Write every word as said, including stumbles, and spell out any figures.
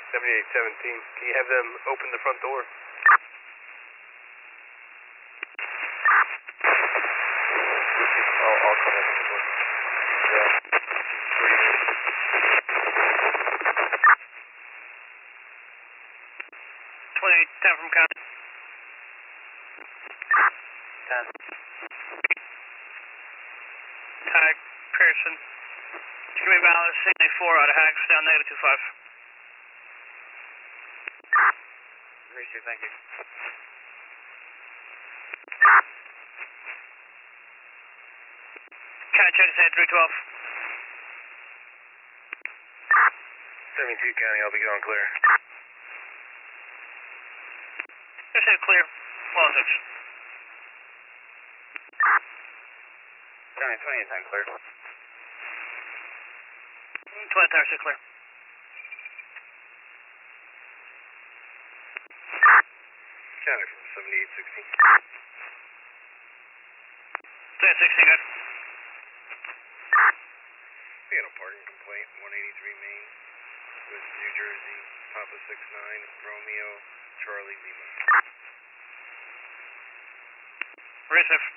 seventy-eight seventeen. Can you have them open the front door? I'll, I'll come open the door. Yeah. twenty-eight ten from county. ten. Tag Pearson. Stream balance seventy-four out of Hags down negative two five. Appreciate it, thank you. County check is three twelve. seventy-two County, I'll be going clear. Just say clear. Well, six. County twenty-eight ten clear. twenty ten six clear. County from seventy-eight sixteen. twenty-eight sixteen good. We had a parking complaint, one eighty-three Main, with New Jersey, Papa six nine, Romeo, Charlie Lima. Receive.